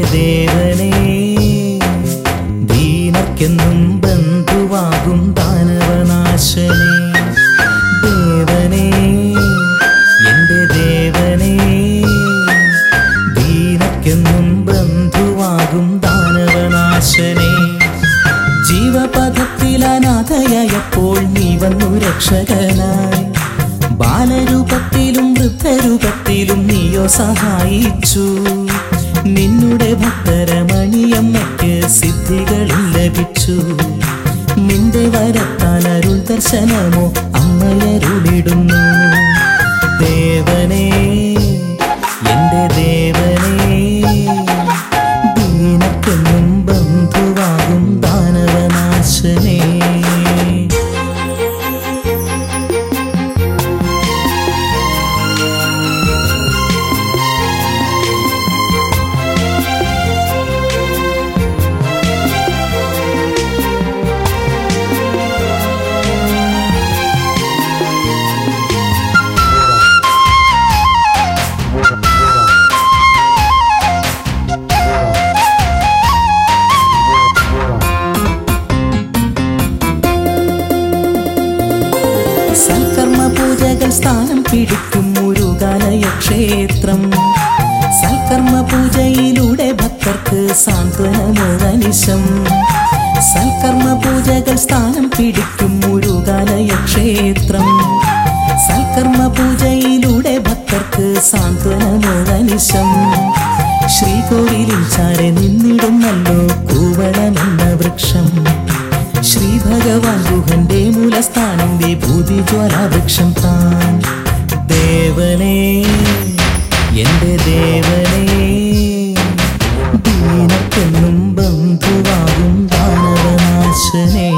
ദേവനേ ദീനർക്കെന്നും ബന്ധുവാകും ദാനവനാശനേ ദേവനേ എന്റെ ദേവനേ ദീനർക്കെന്നും ബന്ധുവാകും ദാനവനാശനേ ജീവപഥത്തിൽ അനാഥയായപ്പോൾ നീ വന്നു രക്ഷകനായി ബാലരൂപത്തിലും വൃദ്ധരൂപത്തിലും നീയോ സഹായിച്ചു നിന്നുടെ ഭക്തരമണിയമ്മയ്ക്ക് സിദ്ധികളും ലഭിച്ചു നിന്റെ വരത്താൽ അരുൾ ദർശനമോ അമ്മയരുളിടുന്നു ദേവനേ എന്റെ ദേവനേ ദീനക്കെന്നും ബന്ധുവാകും ദാനവനാശനേ സൽക്കർമ്മപൂജകൾ സ്ഥാനം പിടിക്കും മുരുകാലയ ക്ഷേത്രം സൽക്കർമ്മപൂജയിലൂടെ ഭക്തർക്ക് സാന്ത്വനമോ അനിശം സൽക്കർമ്മപൂജകൾ സ്ഥാനം പിടിക്കും മുരുകാലയ ക്ഷേത്രം സൽക്കർമ്മപൂജയിലൂടെ ഭക്തർക്ക് സാന്ത്വനമോ അനിശം ശ്രീകോവിലിൽ ചാരെ നിന്നിടുന്നല്ലോ കൂവളമെന്ന വൃക്ഷം ശ്രീ ഭഗവാൻ ഗുഹന്റെ മൂലസ്ഥാനം വിഭൂതി ജ്വാലാവൃക്ഷം താൻ ദേവനേ എന്റെ ദേവനേ ദീനക്കെന്നും ബന്ധുവാകും ദാനവനാശനേ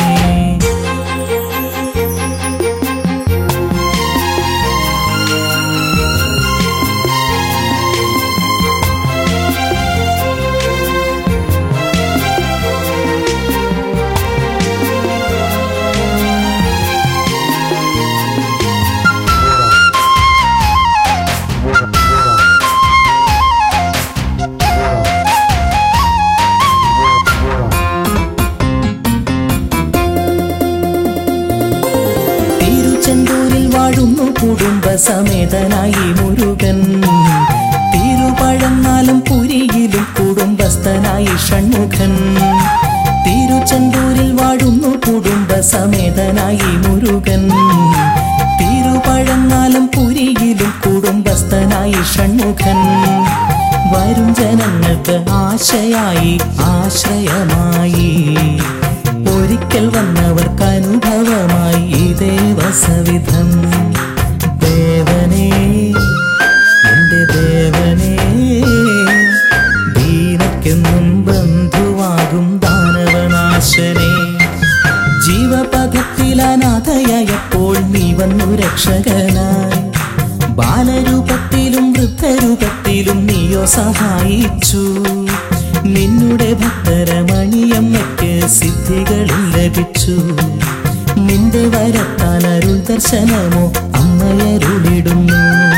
ചെന്തൂരിൽ വാഴുന്നു കുടുംബസമേതനായി മുരുകൻ തിരുപഴങ്ങാലും പുരിയിലും കുടുംബസ്ഥനായി ഷൺമുഖൻ തിരുച്ചെന്തൂരിൽ വാഴുന്നു കുടുംബസമേതനായി മുരുകൻ തിരുപഴങ്ങാലും പുരിയിലും കുടുംബസ്ഥനായി ഷൺമുഖൻ വരും ജനങ്ങൾക്ക് ആശയായി ആശ്രയമായി ഒരിക്കൽ വന്നവർക്ക് അനുഭവമായി ഈ ദേവസവിധം ദേവനേ എന്റെ ദേവനേ ദീനക്കെന്നും ബന്ധുവാകും ദാനവനാശനേ ജീവപഥത്തിൽ അനാഥയായപ്പോൾ നീ വന്നു രക്ഷകനായി ബാലരൂപത്തിലും വൃദ്ധരൂപത്തിലും നീയോ സഹായിച്ചു നിന്നുടെ ഭക്തരമണിയമ്മയ്ക്ക് സിദ്ധികളും ലഭിച്ചു നിന്റെ വരത്താൽ അരുൾ ദർശനമോ അമ്മയരുളിടുന്നു